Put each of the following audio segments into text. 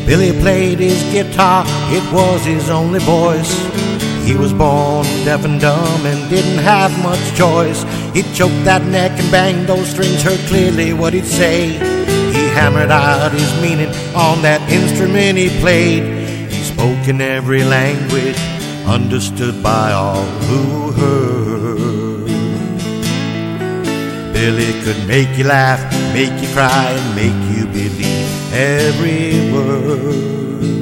Billy played his guitar, it was his only voice. He was born deaf and dumb and didn't have much choice. He'd choke that neck and bang those strings, heard clearly what he'd say. He hammered out his meaning on that instrument he played. He spoke in every language, understood by all who heard. Billy could make you laugh, make you cry, and make you believe every word.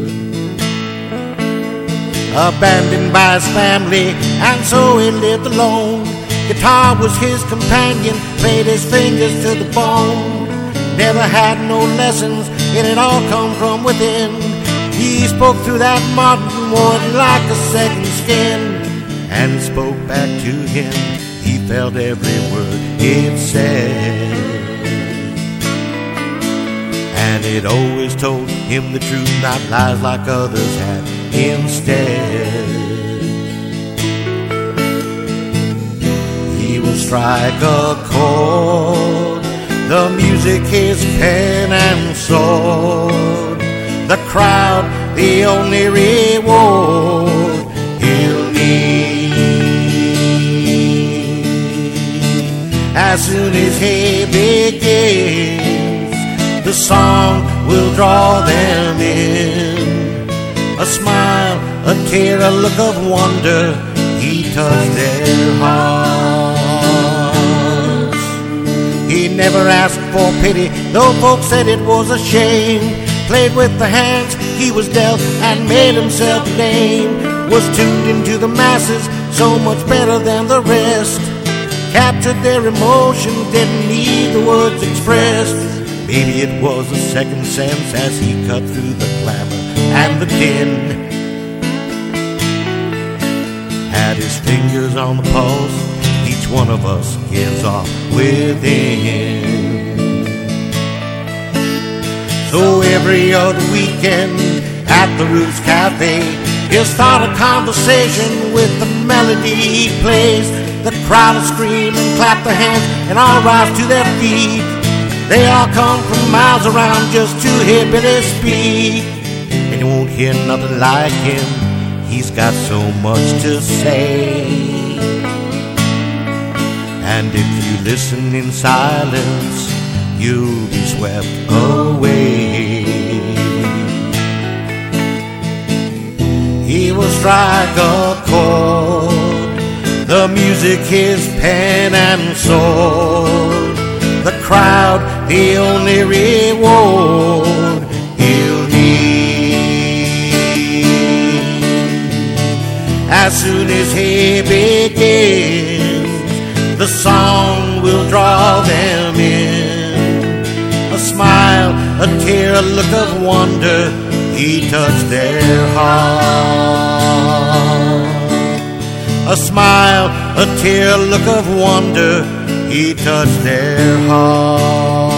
Abandoned by his family, and so he lived alone. Guitar was his companion, played his fingers to the bone. Never had no lessons, and it all come from within. He spoke through that modern wood like a second skin, and spoke back to him. He felt every word it said, and it always told him the truth, not lies like others had instead. He will strike a chord, the music his pen and sword. The crowd, the only reward he'll need. As soon as he begins, the song will draw them in. A smile, a tear, a look of wonder, he touched their hearts. He never asked for pity, though folks said it was a shame. Played with the hands he was dealt and made himself a name. Was tuned into the masses so much better than the rest. Captured their emotions, didn't need the words expressed. Maybe it was a second sense as he cut through the glamour and the din. Had his fingers on the pulse, each one of us gives off within. So every other weekend at the Roots Cafe, he'll start a conversation with the melody he plays. The crowd will scream and clap their hands and all rise to their feet. They all come from miles around just to hear Billy speak. And you won't hear nothing like him, he's got so much to say. And if you listen in silence, you'll be swept away. He will strike a chord, the music his pen and sword. The crowd, the only reward he'll need. As soon as he begins, the song will draw them in. A smile, a tear, a look of wonder, he touched their heart. A smile, a tear, a look of wonder, he touched their heart.